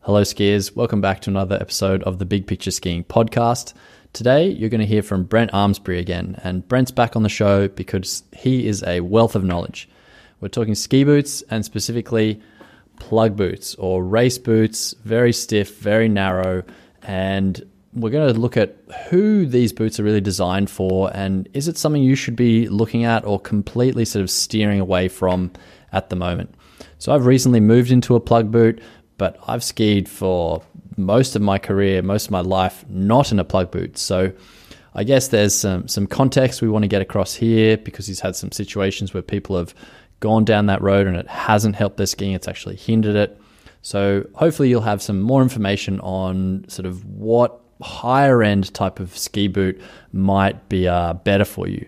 Hello skiers, welcome back to another episode of the Big Picture Skiing podcast. Today you're going to hear from Brent Armsbury again, and Brent's back on the show because he is a wealth of knowledge. We're talking ski boots and specifically plug boots or race boots, very stiff, very narrow, and we're going to look at who these boots are really designed for and is it something you should be looking at or completely sort of steering away from at the moment. So I've recently moved into a plug boot, but I've skied for most of my career, most of my life, not in a plug boot. So I guess there's some context we want to get across here because he's had some situations where people have gone down that road and it hasn't helped their skiing, it's actually hindered it. So hopefully you'll have some more information on sort of what higher end type of ski boot might be better for you.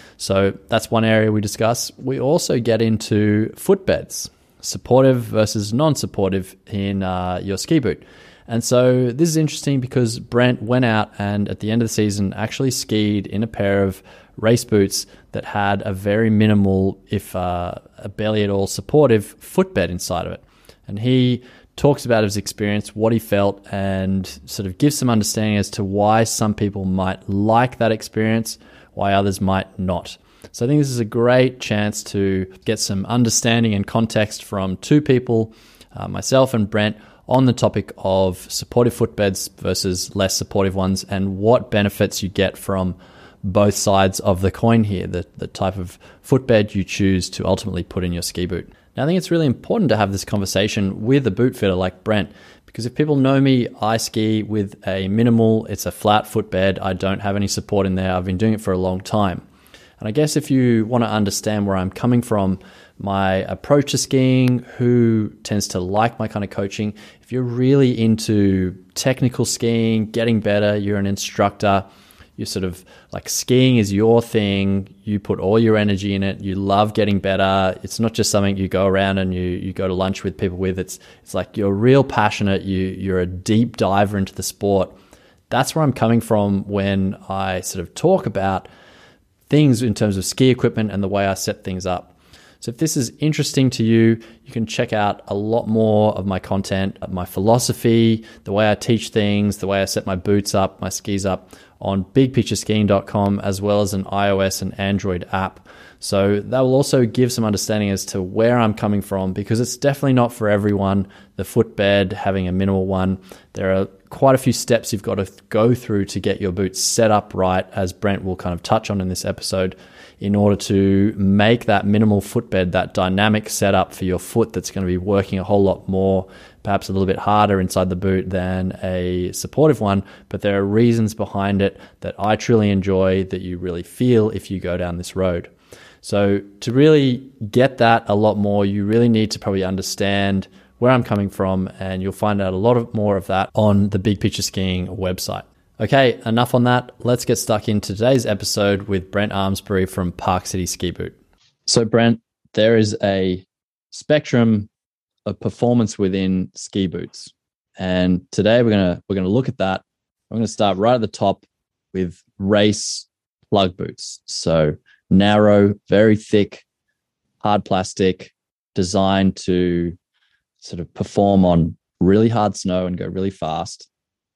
So that's one area we discuss. We also get into footbeds, supportive versus non-supportive in your ski boot. And so this is interesting because Brent went out and at the end of the season actually skied in a pair of race boots that had a very minimal, if a barely at all supportive footbed inside of it. And he talks about his experience, what he felt, and sort of gives some understanding as to why some people might like that experience, why others might not. So I think this is a great chance to get some understanding and context from two people, myself and Brent, on the topic of supportive footbeds versus less supportive ones and what benefits you get from both sides of the coin here, the type of footbed you choose to ultimately put in your ski boot. Now, I think it's really important to have this conversation with a boot fitter like Brent, because if people know me, I ski with a minimal, it's a flat footbed. I don't have any support in there. I've been doing it for a long time. And I guess if you want to understand where I'm coming from, my approach to skiing, who tends to like my kind of coaching, if you're really into technical skiing, getting better, you're an instructor, you're sort of like skiing is your thing, you put all your energy in it, you love getting better, it's not just something you go around and you go to lunch with people with, it's like you're real passionate, you're a deep diver into the sport. That's where I'm coming from when I sort of talk about things in terms of ski equipment and the way I set things up. So if this is interesting to you, you can check out a lot more of my content, my philosophy, the way I teach things, the way I set my boots up, my skis up on bigpictureskiing.com, as well as an iOS and Android app. So that will also give some understanding as to where I'm coming from, because it's definitely not for everyone, the footbed, having a minimal one. There are quite a few steps you've got to go through to get your boots set up right, as Brent will kind of touch on in this episode, in order to make that minimal footbed, that dynamic setup for your foot that's going to be working a whole lot more, perhaps a little bit harder inside the boot than a supportive one. But there are reasons behind it that I truly enjoy, that you really feel if you go down this road. So to really get that a lot more, you really need to probably understand where I'm coming from, and you'll find out a lot more of that on the Big Picture Skiing website. Okay, enough on that. Let's get stuck into today's episode with Brent Armsbury from Park City Ski Boot. So Brent, there is a spectrum of performance within ski boots. And today we're gonna look at that. I'm gonna start right at the top with race plug boots. So narrow, very thick, hard plastic, designed to sort of perform on really hard snow and go really fast.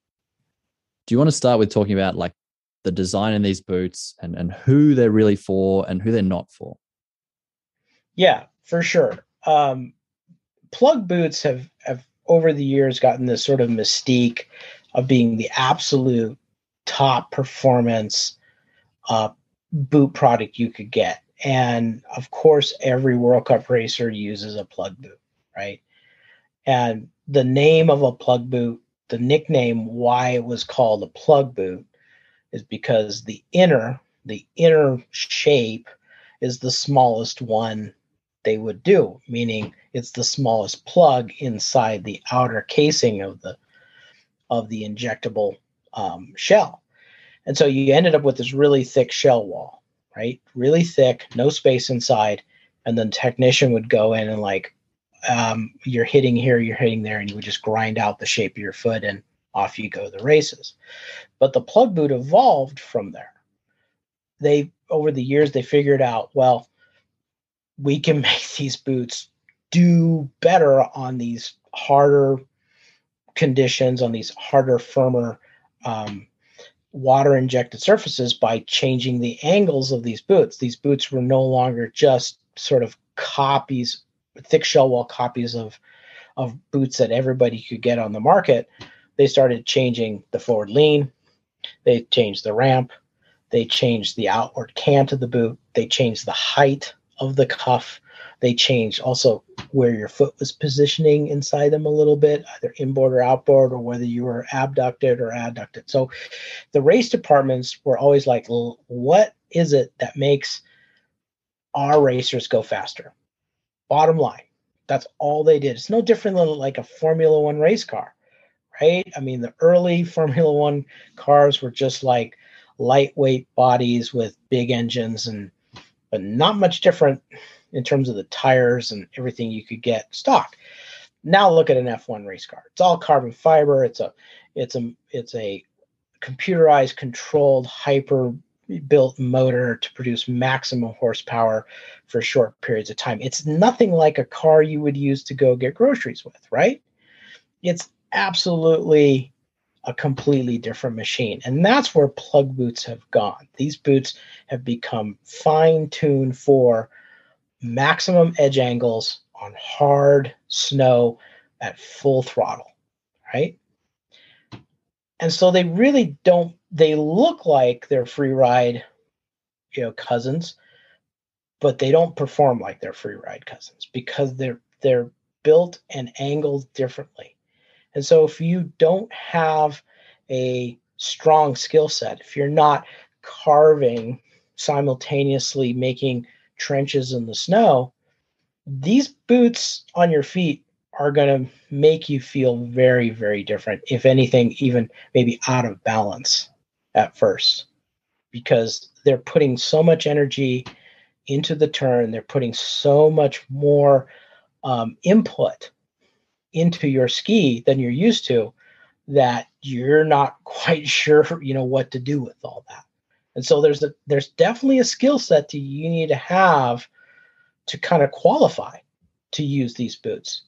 Do you want to start with talking about like the design in these boots and who they're really for and who they're not for? Yeah, for sure. Plug boots have over the years gotten this sort of mystique of being the absolute top performance boot product you could get. And of course, every World Cup racer uses a plug boot, right? And the name of a plug boot, the nickname why it was called a plug boot, is because the inner shape is the smallest one they would do, meaning it's the smallest plug inside the outer casing of the injectable shell. And so you ended up with this really thick shell wall, right? Really thick, no space inside. And then the technician would go in and like, you're hitting here, you're hitting there, and you would just grind out the shape of your foot and off you go to the races. But the plug boot evolved from there. Over the years, they figured out, well, we can make these boots do better on these harder conditions on these harder, firmer water injected surfaces by changing the angles of these boots. These boots were no longer just sort of copies, thick shell wall copies of boots that everybody could get on the market. They started changing the forward lean. They changed the ramp. They changed the outward cant of the boot. They changed the height of the cuff. They changed also where your foot was positioning inside them a little bit, either inboard or outboard, or whether you were abducted or adducted. So the race departments were always like, well, what is it that makes our racers go faster? Bottom line, that's all they did. It's no different than like a Formula One race car, right? I mean, the early Formula One cars were just like lightweight bodies with big engines, but not much different in terms of the tires and everything you could get stock. Now look at an F1 race car. It's all carbon fiber. It's a computerized, controlled, hyper built motor to produce maximum horsepower for short periods of time. It's nothing like a car you would use to go get groceries with, right? It's absolutely a completely different machine. And that's where plug boots have gone. These boots have become fine-tuned for maximum edge angles on hard snow at full throttle, right? And so they really don't, they look like they're free ride, cousins, but they don't perform like they're free ride cousins because they're built and angled differently. And so if you don't have a strong skill set, if you're not carving simultaneously, making trenches in the snow, these boots on your feet are going to make you feel very, very different. If anything, even maybe out of balance at first, because they're putting so much energy into the turn. They're putting so much more input into your ski than you're used to, that you're not quite sure, what to do with all that. And so there's definitely a skill set you need to have to kind of qualify to use these boots.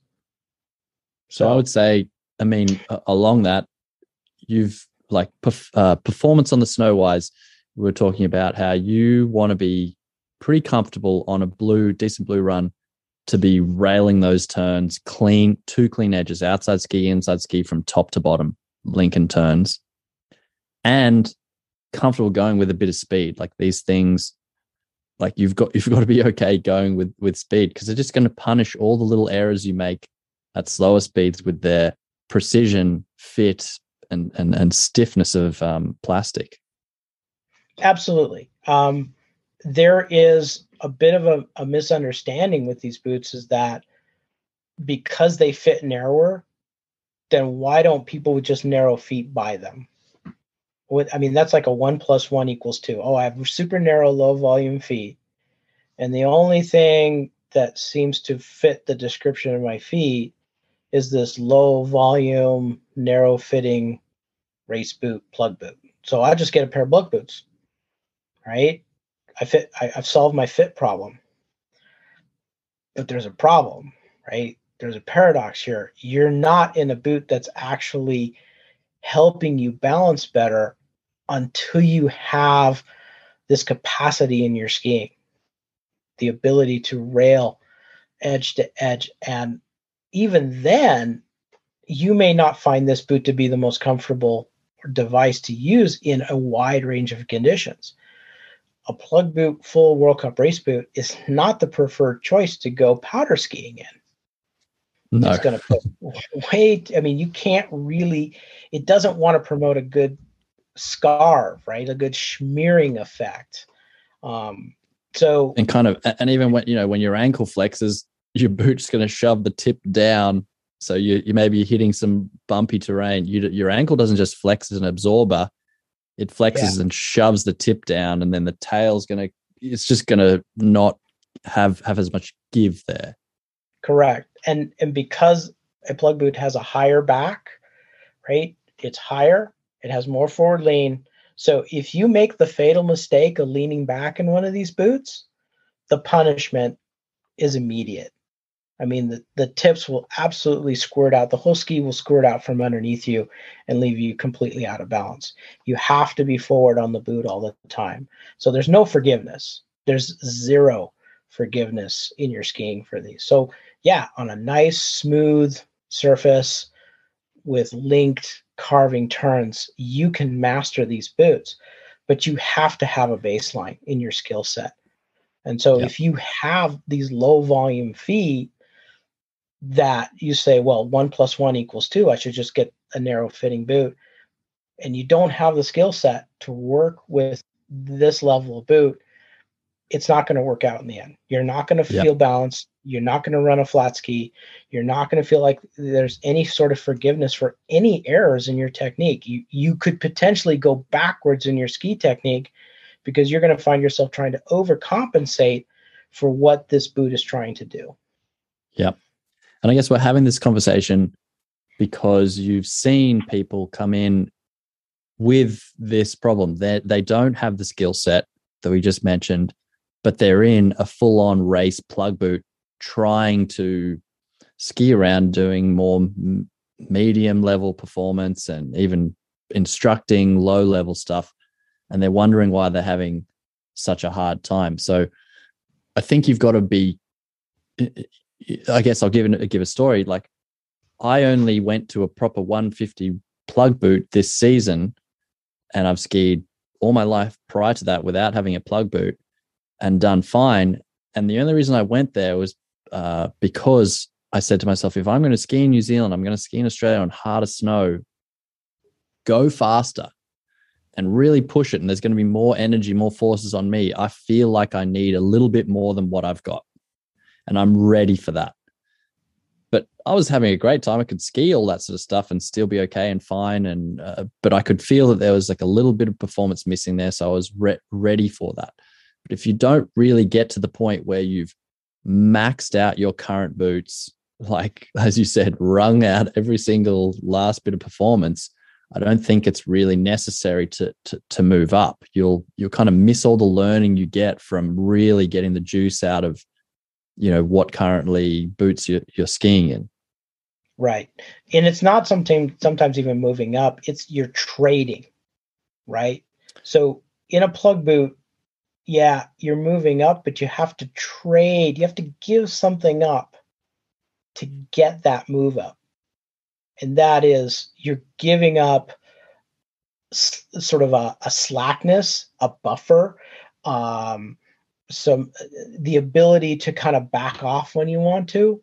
So I would say, along that, you've like performance on the snow wise, we were talking about how you want to be pretty comfortable on a decent blue run to be railing those turns clean, two clean edges, outside ski, inside ski, from top to bottom, Lincoln turns, and comfortable going with a bit of speed. Like these things, like you've got to be okay going with speed, because they're just going to punish all the little errors you make at slower speeds with their precision, fit, and stiffness of plastic. Absolutely. There is a bit of a misunderstanding with these boots, is that because they fit narrower, then why don't people with just narrow feet buy them? That's like a 1 + 1 = 2. Oh, I have super narrow, low volume feet, and the only thing that seems to fit the description of my feet is this low volume, narrow fitting race boot, plug boot. So I just get a pair of plug boots, right? I've solved my fit problem. But there's a problem, right? There's a paradox here. You're not in a boot that's actually helping you balance better until you have this capacity in your skiing, the ability to rail edge to edge. And even then, you may not find this boot to be the most comfortable device to use in a wide range of conditions. A plug boot, full World Cup race boot, is not the preferred choice to go powder skiing in. No. It's going to put you can't really, it doesn't want to promote a good scarf, right? A good smearing effect. And even when your ankle flexes, your boot's going to shove the tip down. So you may be hitting some bumpy terrain. Your ankle doesn't just flex as an absorber. It flexes and shoves the tip down, and then the tail's it's just going to not have as much give there. Correct. And because a plug boot has a higher back, right? It's higher. It has more forward lean. So if you make the fatal mistake of leaning back in one of these boots, the punishment is immediate. I mean, the tips will absolutely squirt out. The whole ski will squirt out from underneath you and leave you completely out of balance. You have to be forward on the boot all the time. So there's no forgiveness. There's zero forgiveness in your skiing for these. So yeah, on a nice, smooth surface with linked carving turns, you can master these boots, but you have to have a baseline in your skill set. And so Yep. if you have these low volume feet that you say, well, 1+1 = 2, I should just get a narrow fitting boot, and you don't have the skill set to work with this level of boot, it's not going to work out in the end. You're not going to Yep. feel balanced. You're not going to run a flat ski. You're not going to feel like there's any sort of forgiveness for any errors in your technique. You could potentially go backwards in your ski technique because you're going to find yourself trying to overcompensate for what this boot is trying to do. Yep. And I guess we're having this conversation because you've seen people come in with this problem. They don't have the skill set that we just mentioned, but they're in a full-on race plug boot trying to ski around doing more medium level performance and even instructing low level stuff. And they're wondering why they're having such a hard time. So I think you've got to be, I guess I'll give a story. Like, I only went to a proper 150 plug boot this season, and I've skied all my life prior to that without having a plug boot and done fine. And the only reason I went there was because I said to myself, if I'm going to ski in New Zealand, I'm going to ski in Australia on harder snow, go faster and really push it. And there's going to be more energy, more forces on me. I feel like I need a little bit more than what I've got, and I'm ready for that. But I was having a great time. I could ski all that sort of stuff and still be okay and fine. And but I could feel that there was like a little bit of performance missing there. So I was ready for that. But if you don't really get to the point where you've maxed out your current boots, like, as you said, wrung out every single last bit of performance, I don't think it's really necessary to move up. You'll kind of miss all the learning you get from really getting the juice out of, what currently boots you're skiing in. Right. And it's not sometimes even moving up, it's you're trading, right? So in a plug boot, yeah, you're moving up, but you have to trade. You have to give something up to get that move up. And that is, you're giving up sort of a slackness, a buffer, the ability to kind of back off when you want to.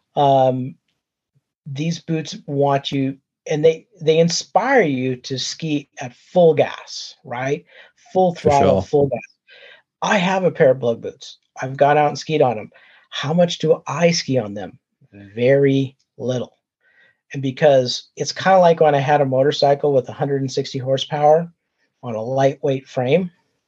These boots want you, and they inspire you to ski at full gas, right? Full throttle, sure. full gas. I have a pair of plug boots. I've gone out and skied on them. How much do I ski on them? Very little. And because it's kind of like when I had a motorcycle with 160 horsepower on a lightweight frame,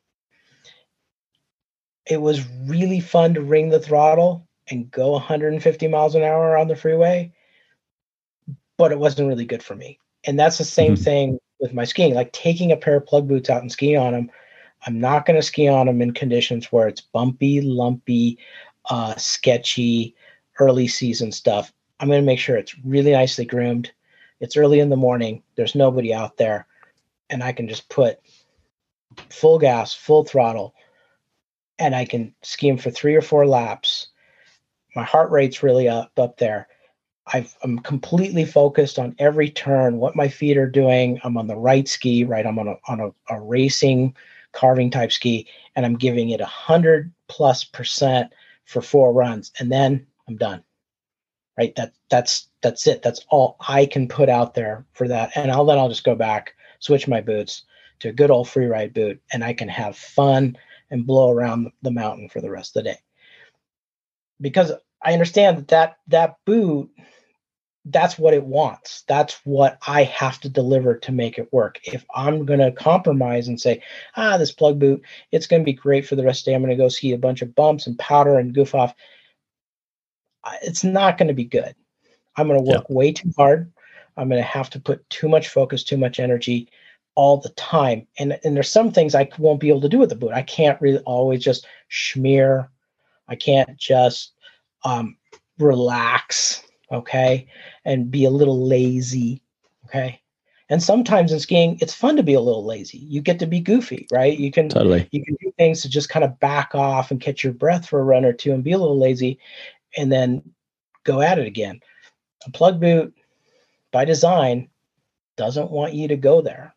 it was really fun to ring the throttle and go 150 miles an hour on the freeway, but it wasn't really good for me. And that's the same thing with my skiing. Like, taking a pair of plug boots out and skiing on them, I'm not going to ski on them in conditions where it's bumpy, lumpy, sketchy, early season stuff. I'm going to make sure it's really nicely groomed. It's early in the morning. There's nobody out there. And I can just put full gas, full throttle, and I can ski them for 3 or 4 laps. My heart rate's really up there. I'm completely focused on every turn, what my feet are doing. I'm on the right ski, right? I'm on a racing carving type ski, and I'm giving it 100+% for 4 runs, and then I'm done. Right? That's it. That's all I can put out there for that. And I'll just go back, switch my boots to a good old free ride boot, and I can have fun and blow around the mountain for the rest of the day. Because I understand that boot, that's what it wants. That's what I have to deliver to make it work. If I'm going to compromise and say, this plug boot, it's going to be great for the rest of the day, I'm going to go ski a bunch of bumps and powder and goof off, it's not going to be good. I'm going to work way too hard. I'm going to have to put too much focus, too much energy all the time. And there's some things I won't be able to do with the boot. I can't really always just schmear. I can't just relax, okay, and be a little lazy, okay. And sometimes in skiing, it's fun to be a little lazy. You get to be goofy, right? Totally. You can do things to just kind of back off and catch your breath for a run or two and be a little lazy, and then go at it again. A plug boot, by design, doesn't want you to go there.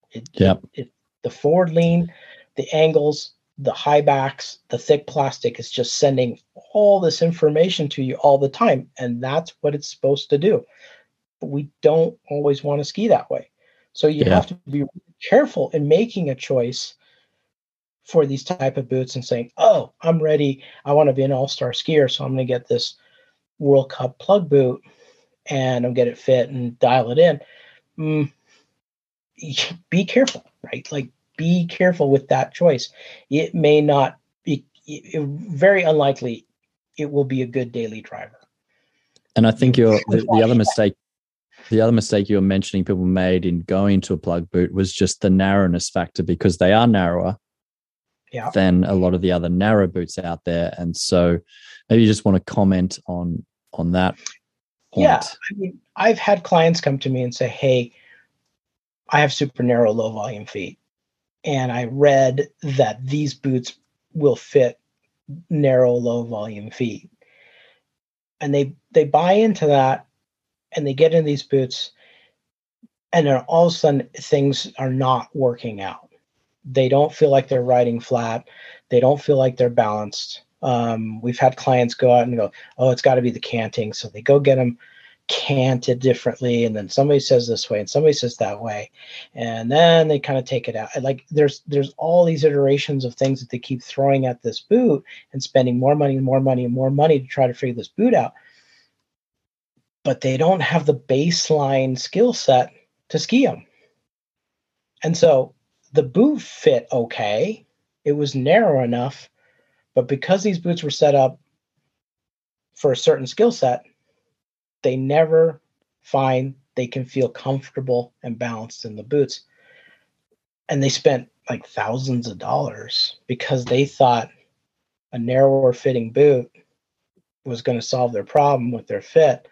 The forward lean, the angles, the high backs, the thick plastic is just sending all this information to you all the time. And that's what it's supposed to do. But we don't always want to ski that way. So you have to be careful in making a choice for these type of boots and saying, oh, I'm ready. I want to be an all-star skier. So I'm going to get this World Cup plug boot and I'm get it fit and dial it in. Be careful, right? Like, be careful with that choice. It may not be, very unlikely it will be a good daily driver. And I think the other mistake you were mentioning people made in going to a plug boot was just the narrowness factor, because they are narrower than a lot of the other narrow boots out there. And so maybe you just want to comment on that point. Yeah. I mean, I've had clients come to me and say, hey, I have super narrow, low volume feet. And I read that these boots will fit narrow, low volume feet. And they buy into that and they get in these boots. And then all of a sudden things are not working out. They don't feel like they're riding flat. They don't feel like they're balanced. We've had clients go out and go, oh, it's got to be the canting. So they go get them canted differently, and then somebody says this way and somebody says that way, and then they kind of take it out. Like there's all these iterations of things that they keep throwing at this boot and spending more money and more money and more money to try to figure this boot out, but they don't have the baseline skill set to ski them. And so the boot fit okay, it was narrow enough, but because these boots were set up for a certain skill set, they never find they can feel comfortable and balanced in the boots. And they spent like thousands of dollars because they thought a narrower fitting boot was going to solve their problem with their fit.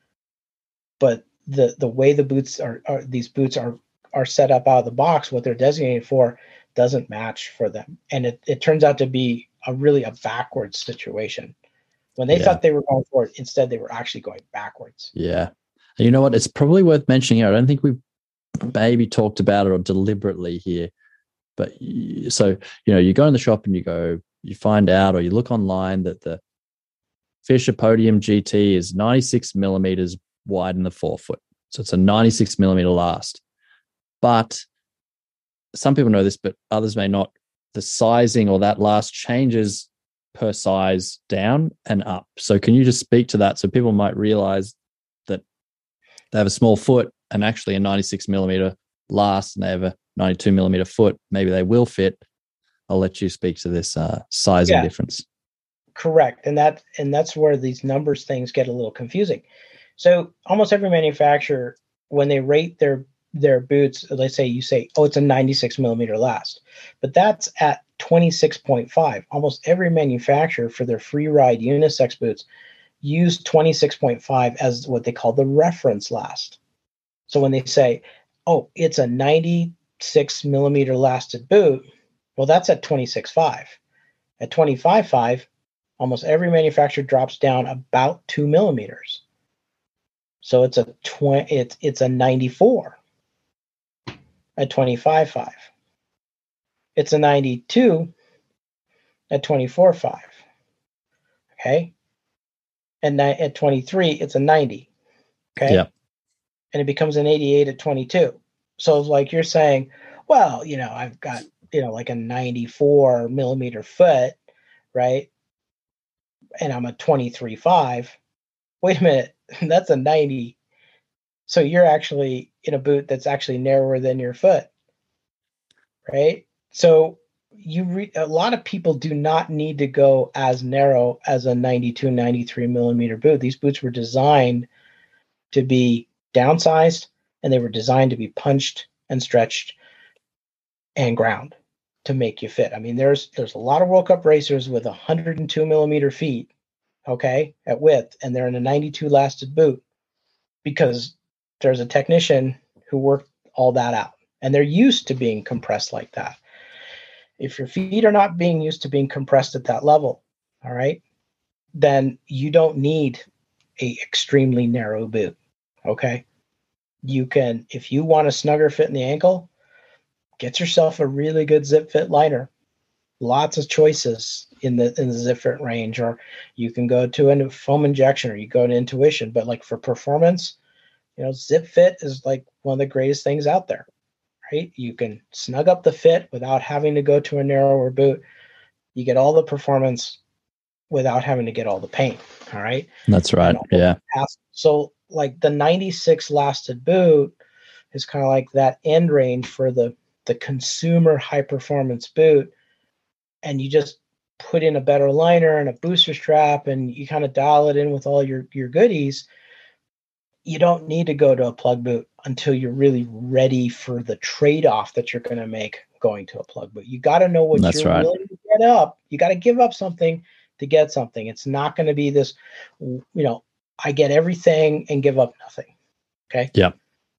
But the way the boots these boots are set up out of the box, what they're designated for, doesn't match for them. And it turns out to be a backwards situation. When they thought they were going forward, instead they were actually going backwards. Yeah. And you know what? It's probably worth mentioning here. I don't think we've maybe talked about it or deliberately here. But so, you go in the shop and you find out, or you look online that the Fisher Podium GT is 96 millimeters wide in the forefoot. So it's a 96 millimeter last. But some people know this, but others may not. The sizing or that last changes per size down and up. So can you just speak to that so people might realize that they have a small foot and actually a 96 millimeter last and they have a 92 millimeter foot, maybe they will fit. I'll let you speak to this sizing difference. Correct. And that's where these numbers things get a little confusing. So almost every manufacturer, when they rate their boots, let's say you say, oh, it's a 96 millimeter last, but that's at 26.5. Almost every manufacturer for their free ride unisex boots use 26.5 as what they call the reference last. So when they say, oh, it's a 96 millimeter lasted boot, well, that's at 26.5. At 25.5, almost every manufacturer drops down about 2 millimeters. So it's a 94 at 25.5. It's a 92 at 24.5. Okay. And at 23, it's a 90. Okay. Yeah. And it becomes an 88 at 22. So like you're saying, well, I've got, like a 94 millimeter foot, right? And I'm a 23.5. Wait a minute. That's a 90. So you're actually in a boot that's actually narrower than your foot, right? So a lot of people do not need to go as narrow as a 92, 93 millimeter boot. These boots were designed to be downsized, and they were designed to be punched and stretched and ground to make you fit. I mean, there's a lot of World Cup racers with 102 millimeter feet okay, at width, and they're in a 92 lasted boot because there's a technician who worked all that out, and they're used to being compressed like that. If your feet are not being used to being compressed at that level, all right, then you don't need a extremely narrow boot. Okay. You can, if you want a snugger fit in the ankle, get yourself a really good zip fit liner. Lots of choices in the zip fit range, or you can go to a foam injection, or you go to Intuition. But like for performance, zip fit is like one of the greatest things out there, right? You can snug up the fit without having to go to a narrower boot. You get all the performance without having to get all the pain. All right. That's right. Yeah. So like the 96 lasted boot is kind of like that end range for the consumer high performance boot. And you just put in a better liner and a booster strap, and you kind of dial it in with all your goodies. You don't need to go to a plug boot until you're really ready for the trade-off that you're going to make going to a plug boot. You got to know what you're willing to get up. You got to give up something to get something. It's not going to be this, I get everything and give up nothing. Okay. Yep.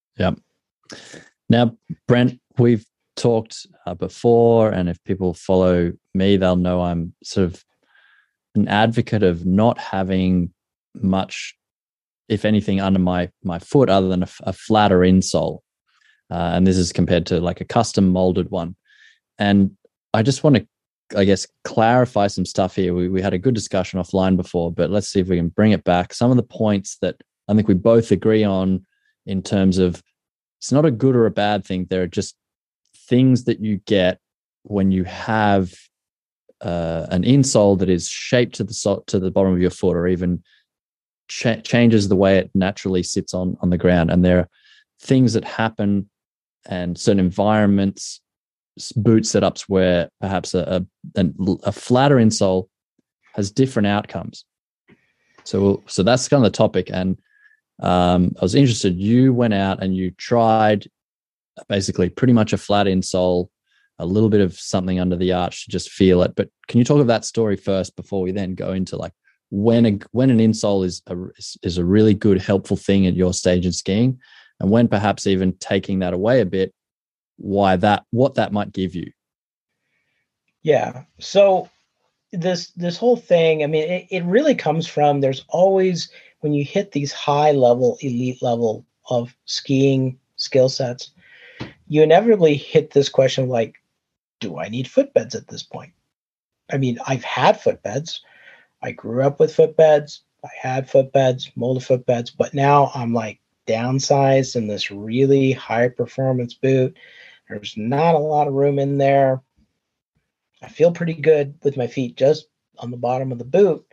Now, Brent, we've talked before, and if people follow me, they'll know I'm sort of an advocate of not having much, if anything, under my foot other than a flatter insole. And this is compared to like a custom molded one. And I just want to, I guess, clarify some stuff here. We had a good discussion offline before, but let's see if we can bring it back. Some of the points that I think we both agree on in terms of it's not a good or a bad thing. There are just things that you get when you have an insole that is shaped to the bottom of your foot, or even changes the way it naturally sits on the ground. And there are things that happen and certain environments, boot setups, where perhaps a flatter insole has different outcomes. So that's kind of the topic. And I was interested, you went out and you tried basically pretty much a flat insole, a little bit of something under the arch to just feel it. But can you talk of that story first before we then go into like when an insole is a really good, helpful thing at your stage of skiing, and when perhaps even taking that away a bit, what that might give you? Yeah. So this whole thing, I mean, it really comes from, there's always, when you hit these high level, elite level of skiing skill sets, you inevitably hit this question of like, do I need footbeds at this point? I mean, I've had footbeds. I grew up with footbeds. I had footbeds, molded footbeds, but now I'm like downsized in this really high performance boot. There's not a lot of room in there. I feel pretty good with my feet just on the bottom of the boot.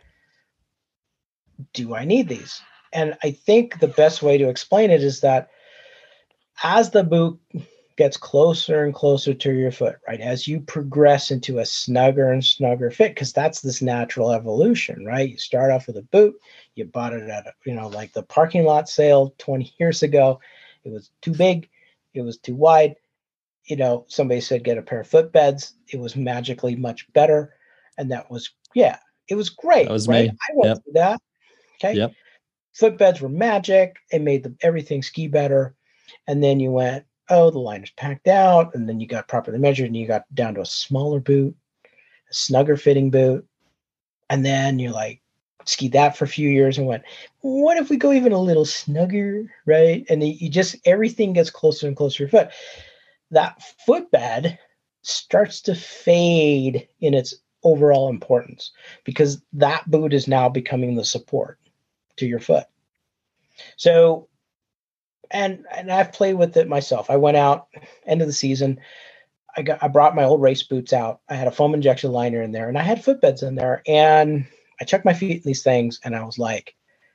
Do I need these? And I think the best way to explain it is that as the boot gets closer and closer to your foot, right, as you progress into a snugger and snugger fit, because that's this natural evolution, right? You start off with a boot, you bought it at like the parking lot sale 20 years ago. It was too big, it was too wide. Somebody said get a pair of footbeds. It was magically much better, and that was it was great. That was right? me. I went through that. Okay. Yep. Footbeds were magic. It made everything ski better. And then you went, oh, the liner's packed out, and then you got properly measured, and you got down to a smaller boot, a snugger fitting boot, and then you're like skied that for a few years and went, what if we go even a little snugger, right? And you just, everything gets closer and closer to your foot. That footbed starts to fade in its overall importance because that boot is now becoming the support to your foot. So, and I've played with it myself. I went out end of the season. I brought my old race boots out. I had a foam injection liner in there, and I had footbeds in there. And I checked my feet in these things, and I was like,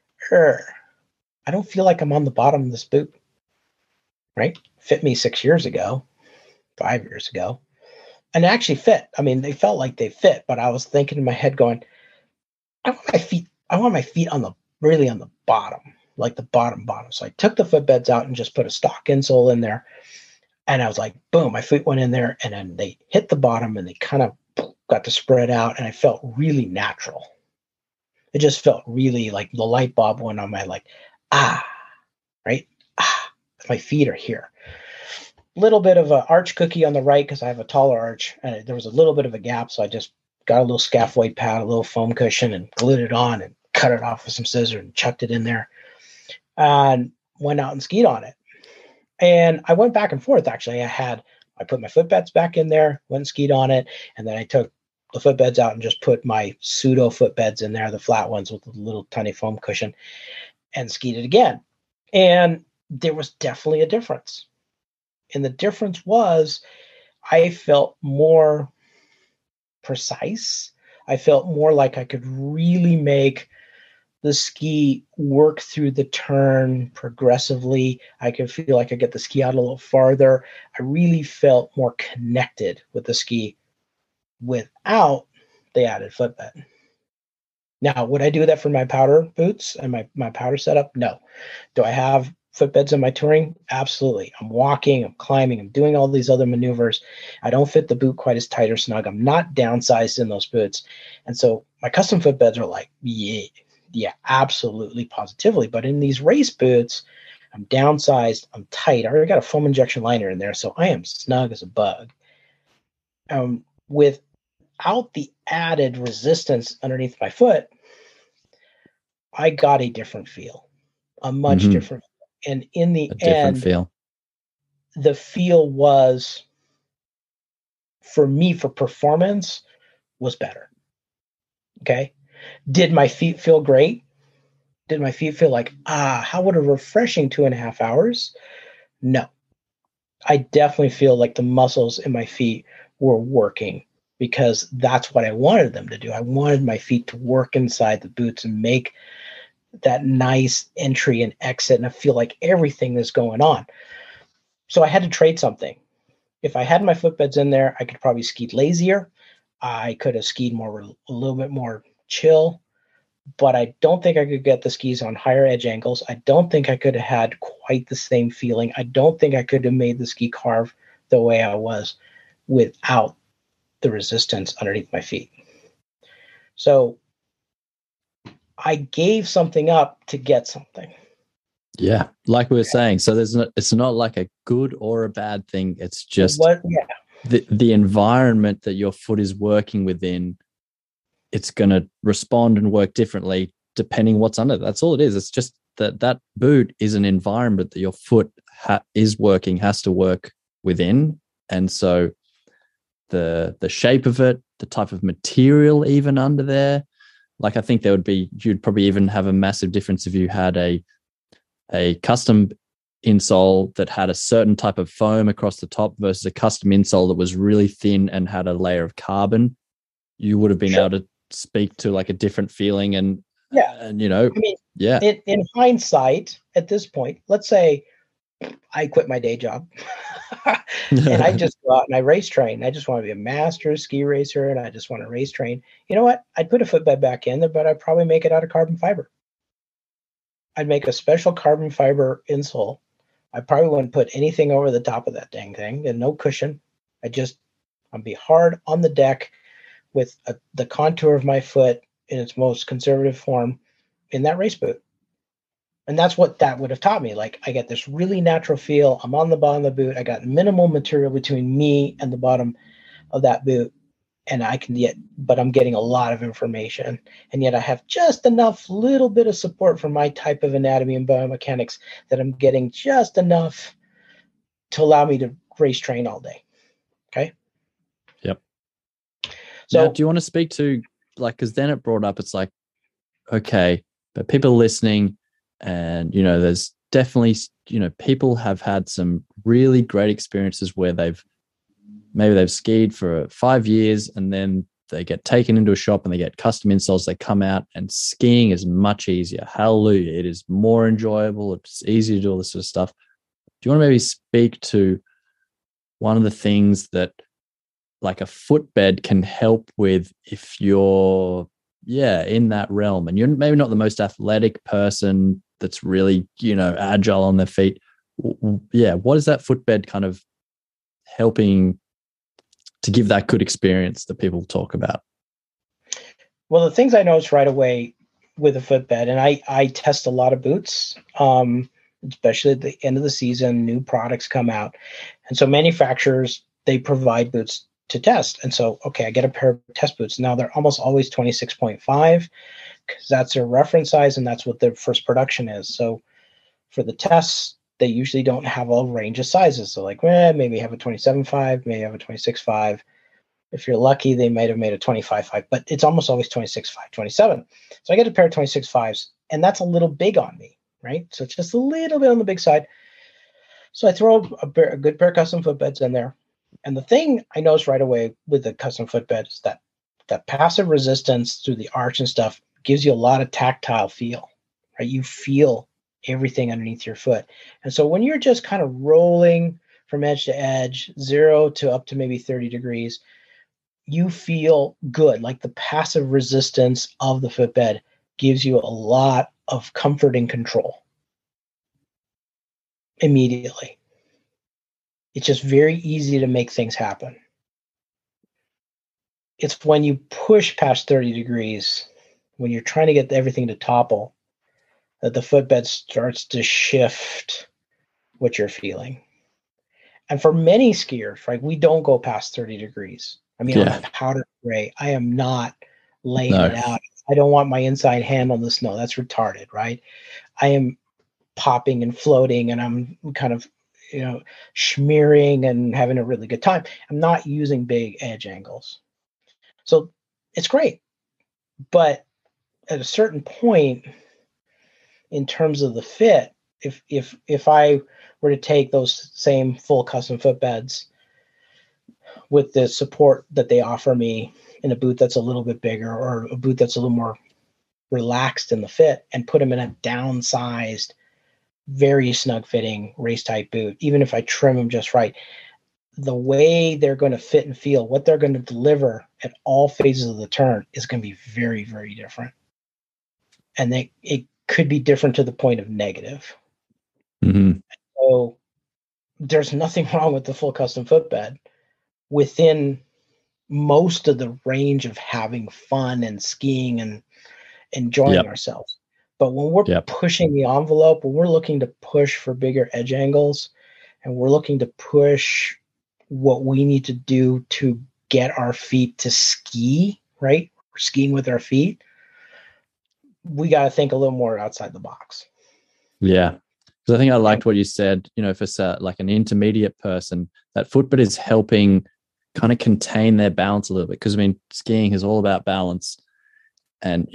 I don't feel like I'm on the bottom of this boot. Right? Fit me 6 years ago, 5 years ago, and it actually fit. I mean, they felt like they fit, but I was thinking in my head going, I want my feet on the bottom, like the bottom. So I took the footbeds out and just put a stock insole in there. And I was like, boom, my feet went in there, and then they hit the bottom and they kind of got to spread out, and I felt really natural. It just felt really like the light bulb went on, my like, right? My feet are here. Little bit of an arch cookie on the right because I have a taller arch, and there was a little bit of a gap, so I just got a little scaphoid pad, a little foam cushion, and glued it on and cut it off with some scissors and chucked it in there, and went out and skied on it. And I went back and forth. Actually, I put my footbeds back in there, went and skied on it, and then I took the footbeds out and just put my pseudo footbeds in there, the flat ones with a little tiny foam cushion, and skied it again. And there was definitely a difference. And the difference was I felt more precise. I felt more like I could really make the ski work through the turn progressively. I could feel like I get the ski out a little farther. I really felt more connected with the ski without the added footbed. Now, would I do that for my powder boots and my powder setup? No. Do I have footbeds in my touring? Absolutely. I'm walking, I'm climbing, I'm doing all these other maneuvers. I don't fit the boot quite as tight or snug. I'm not downsized in those boots. And so my custom footbeds are like, yeah, absolutely, positively. But in these race boots, I'm downsized, I'm tight. I already got a foam injection liner in there, so I am snug as a bug. Without the added resistance underneath my foot, I got a different feel, a much different. And in the end, feel. The feel was, for me, for performance, was better. Okay. Did my feet feel great? Did my feet feel like, how would a refreshing 2.5 hours? No. I definitely feel like the muscles in my feet were working because that's what I wanted them to do. I wanted my feet to work inside the boots and make that nice entry and exit, and I feel like everything is going on. So I had to trade something. If I had my footbeds in there, I could probably ski lazier. I could have skied a little bit more chill, but I don't think I could get the skis on higher edge angles. I don't think I could have had quite the same feeling. I don't think I could have made the ski carve the way I was without the resistance underneath my feet. So I gave something up to get something. Yeah, like we were saying. So it's not like a good or a bad thing. It's just the environment that your foot is working within. It's going to respond and work differently depending what's under. That's all it is. It's just that boot is an environment that your foot has to work within, and so the shape of it, the type of material even under there. Like I think you'd probably even have a massive difference if you had a custom insole that had a certain type of foam across the top versus a custom insole that was really thin and had a layer of carbon. You would have been able to speak to like a different feeling and in hindsight, at this point, let's say I quit my day job and I just go out and I race train. I just want to be a master ski racer and I just want to race train. You know what? I'd put a footbed back in there, but I'd probably make it out of carbon fiber. I'd make a special carbon fiber insole. I probably wouldn't put anything over the top of that dang thing and no cushion. I'd be hard on the deck with the contour of my foot in its most conservative form in that race boot. And that's what that would have taught me. Like I get this really natural feel. I'm on the bottom of the boot. I got minimal material between me and the bottom of that boot. And but I'm getting a lot of information. And yet I have just enough little bit of support for my type of anatomy and biomechanics that I'm getting just enough to allow me to race train all day. Okay. Yep. So now, do you want to speak to because then it brought up, it's like, okay, but people listening, and, there's definitely, people have had some really great experiences where they've skied for 5 years and then they get taken into a shop and they get custom insoles. They come out and skiing is much easier. Hallelujah. It is more enjoyable. It's easier to do all this sort of stuff. Do you want to maybe speak to one of the things that like a footbed can help with if you're in that realm and you're maybe not the most athletic person that's really agile on their feet? What is that footbed kind of helping to give that good experience that people talk about? Well, the things I noticed right away with a footbed, and I test a lot of boots, especially at the end of the season. New products come out, and so manufacturers, they provide boots to test. And so, okay, I get a pair of test boots. Now they're almost always 26.5 because that's their reference size and that's what their first production is. So for the tests, they usually don't have a range of sizes. So like, maybe have a 27.5, maybe have a 26.5. If you're lucky, they might have made a 25.5, but it's almost always 26.5, 27. So I get a pair of 26.5s, and that's a little big on me, right? So it's just a little bit on the big side. So I throw a good pair of custom footbeds in there. And the thing I noticed right away with the custom footbed is that passive resistance through the arch and stuff gives you a lot of tactile feel, right? You feel everything underneath your foot. And so when you're just kind of rolling from edge to edge, 0 to up to maybe 30 degrees, you feel good. Like the passive resistance of the footbed gives you a lot of comfort and control immediately. It's just very easy to make things happen. It's when you push past 30 degrees, when you're trying to get everything to topple, that the footbed starts to shift what you're feeling. And for many skiers, right, we don't go past 30 degrees. I mean, on the powder gray, I am not laying it out. I don't want my inside hand on the snow. That's retarded, right? I am popping and floating, and I'm kind of, smearing and having a really good time. I'm not using big edge angles. So it's great. But at a certain point, in terms of the fit, if I were to take those same full custom footbeds with the support that they offer me in a boot that's a little bit bigger or a boot that's a little more relaxed in the fit and put them in a downsized, very snug fitting race type boot, even if I trim them just right, the way they're going to fit and feel, what they're going to deliver at all phases of the turn is going to be very, very different. And it could be different to the point of negative. Mm-hmm. So there's nothing wrong with the full custom footbed within most of the range of having fun and skiing and enjoying ourselves. But when we're pushing the envelope, when we're looking to push for bigger edge angles and we're looking to push what we need to do to get our feet to ski, right? We're skiing with our feet. We got to think a little more outside the box. Yeah. Because I think I liked what you said, for like an intermediate person, that footbed is helping kind of contain their balance a little bit. Because, I mean, skiing is all about balance. And,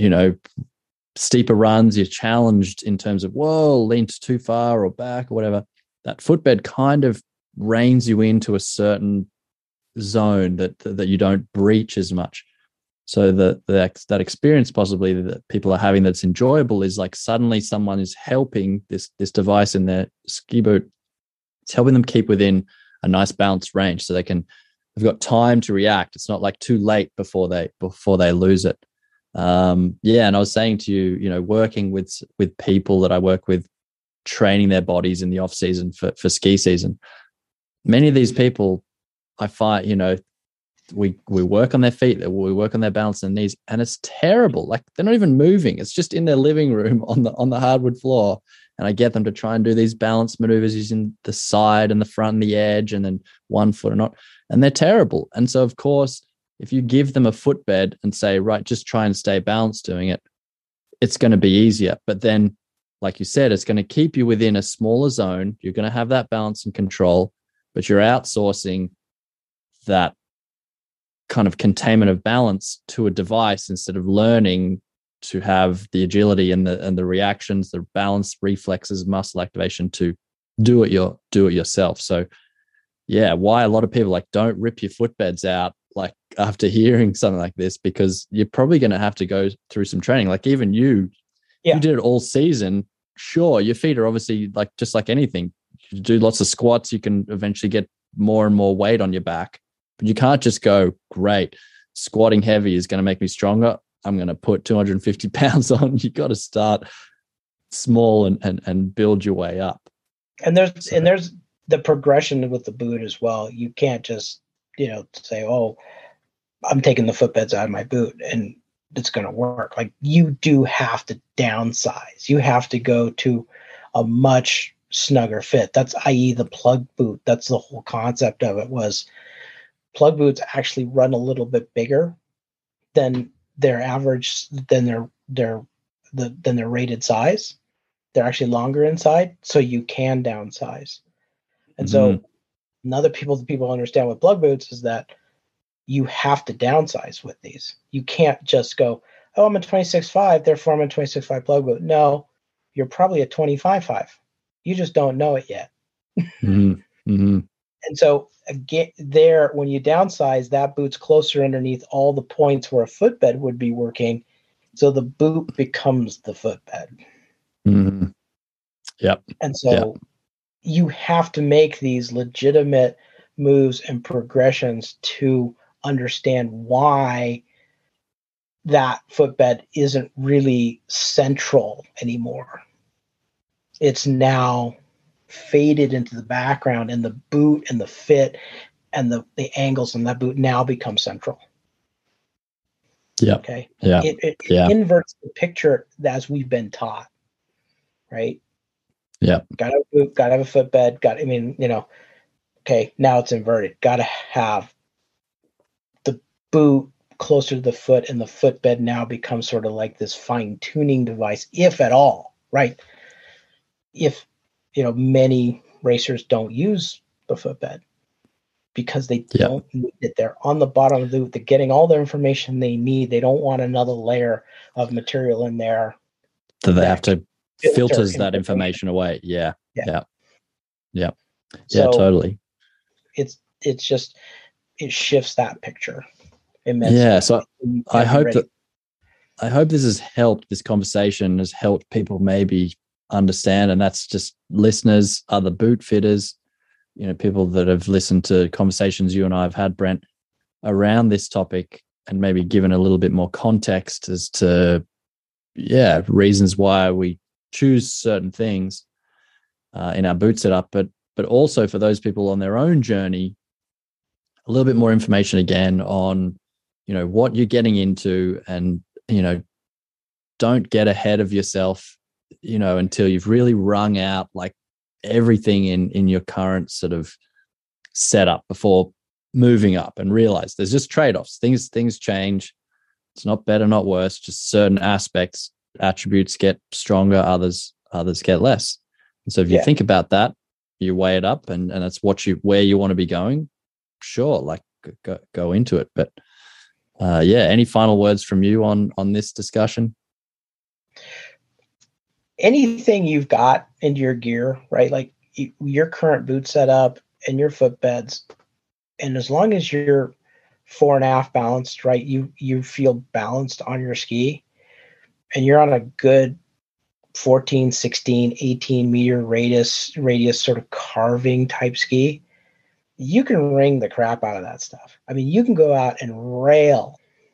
steeper runs, you're challenged in terms of, leaned too far or back or whatever. That footbed kind of reins you into a certain zone that you don't breach as much. So that experience possibly that people are having that's enjoyable is like suddenly someone is helping this device in their ski boot. It's helping them keep within a nice balanced range so they've got time to react. It's not like too late before they lose it. And I was saying to you, working with people that I work with, training their bodies in the off season for ski season, many of these people I find, we work on their feet, we work on their balance and knees, and it's terrible. Like they're not even moving. It's just in their living room on the hardwood floor. And I get them to try and do these balance maneuvers using the side and the front and the edge and then one foot or not. And they're terrible. And so, of course, if you give them a footbed and say, right, just try and stay balanced doing it, it's going to be easier. But then, like you said, it's going to keep you within a smaller zone. You're going to have that balance and control, but you're outsourcing that kind of containment of balance to a device instead of learning to have the agility and the reactions, the balance, reflexes, muscle activation to do it yourself. So yeah, why a lot of people don't rip your footbeds out like after hearing something like this, because you're probably going to have to go through some training. Like even you did it all season. Sure, your feet are obviously just like anything. You do lots of squats, you can eventually get more and more weight on your back. But you can't just go, great, squatting heavy is going to make me stronger. I'm going to put 250 pounds on. You got to start small and build your way up. And there's the progression with the boot as well. You can't just, say, oh, I'm taking the footbeds out of my boot. And that's going to work. Like, you do have to downsize. You have to go to a much snugger fit. That's i.e. the plug boot. That's the whole concept of it, was plug boots actually run a little bit bigger than their average, than their rated size. They're actually longer inside, so you can downsize. And so the people understand with plug boots is that you have to downsize with these. You can't just go, oh, I'm a 26.5, therefore I'm a 26.5 plug boot. No, you're probably a 25.5. You just don't know it yet. And so again, there, when you downsize, that boot's closer underneath all the points where a footbed would be working. So the boot becomes the footbed. Yep. And so you have to make these legitimate moves and progressions to understand why that footbed isn't really central anymore. It's now faded into the background, and the boot and the fit and the angles on that boot now become central. Yeah. Okay. Yeah. It inverts the picture as we've been taught. Right. Yeah. Got to have a boot, got to have a footbed. Okay, now it's inverted. Got to have the boot closer to the foot, and the footbed now becomes sort of like this fine-tuning device, if at all, right? If, many racers don't use the footbed because they don't need it. They're on the bottom of the boot. They're getting all the information they need. They don't want another layer of material in there. So they have to filters that information away. Yeah. So totally. It's just, it shifts that picture immensely. Yeah. So I hope this conversation has helped people maybe understand, and that's just listeners, other boot fitters, people that have listened to conversations you and I have had, Brent, around this topic, and maybe given a little bit more context as to, reasons why we choose certain things in our boot setup, but also for those people on their own journey, a little bit more information again on, what you're getting into, and, don't get ahead of yourself, until you've really wrung out like everything in your current sort of setup before moving up, and realize there's just trade-offs. Things change. It's not better, not worse, just certain attributes get stronger, others get less. And so if you think about that, you weigh it up, and that's where you want to be going. Sure, like go into it. But any final words from you on this discussion? Anything you've got into your gear, right? Like your current boot setup and your footbeds, and as long as you're 4.5 balanced, right? You feel balanced on your ski, and you're on a good 14, 16, 18 meter radius sort of carving type ski, you can wring the crap out of that stuff. I mean, you can go out and rail.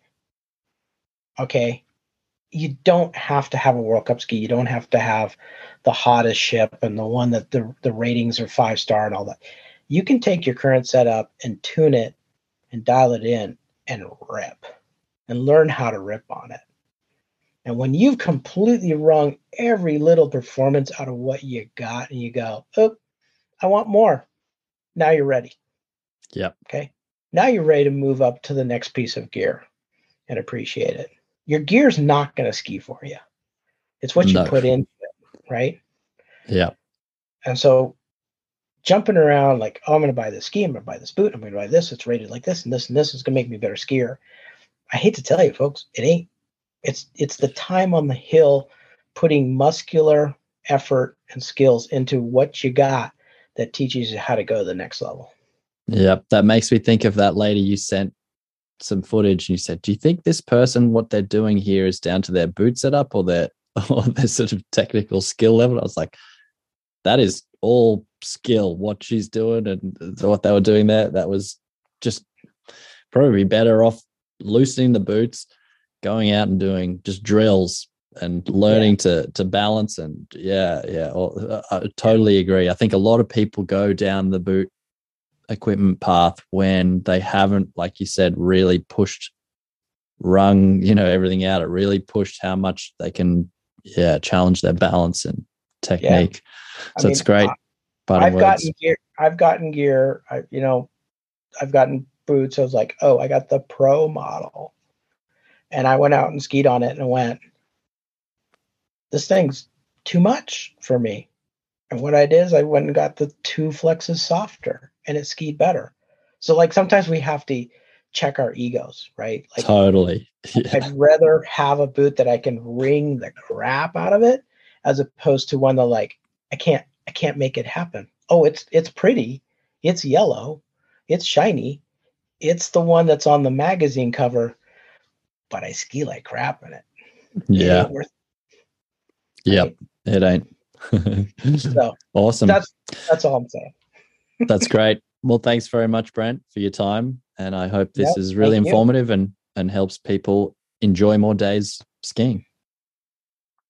Okay. You don't have to have a World Cup ski. You don't have to have the hottest ship and the one that the ratings are 5-star and all that. You can take your current setup and tune it and dial it in and rip and learn how to rip on it. And when you've completely wrung every little performance out of what you got, and you go, oh, I want more. Now you're ready. Yeah. Okay. Now you're ready to move up to the next piece of gear and appreciate it. Your gear's not going to ski for you. It's what you put into it, right? Yeah. And so jumping around like, oh, I'm going to buy this ski, I'm going to buy this boot, I'm going to buy this, it's rated like this, and this is going to make me a better skier. I hate to tell you, folks, it ain't. It's the time on the hill, putting muscular effort and skills into what you got that teaches you how to go to the next level. Yep. That makes me think of that lady you sent some footage, and you said, do you think this person, what they're doing here is down to their boot setup or their sort of technical skill level? I was like, that is all skill, what she's doing and what they were doing there. That was just probably better off loosening the boots, going out and doing just drills and learning to balance. And I totally agree. I think a lot of people go down the boot equipment path when they haven't, like you said, really pushed wrung, everything out. It really pushed how much they can, challenge their balance and technique. Yeah. So it's great. I've gotten gear. I've gotten boots. I was like, oh, I got the pro model, and I went out and skied on it and went, this thing's too much for me. And what I did is I went and got the 2 flexes softer, and it skied better. So like sometimes we have to check our egos, right? Like totally. Yeah. I'd rather have a boot that I can wring the crap out of it, as opposed to one that like I can't make it happen. Oh, it's pretty, it's yellow, it's shiny, it's the one that's on the magazine cover, but I ski like crap in it. Yeah. It ain't worth it. Yep. Right? It ain't. So awesome. That's all I'm saying. That's great. Well, thanks very much, Brent, for your time. And I hope this is really informative and helps people enjoy more days skiing.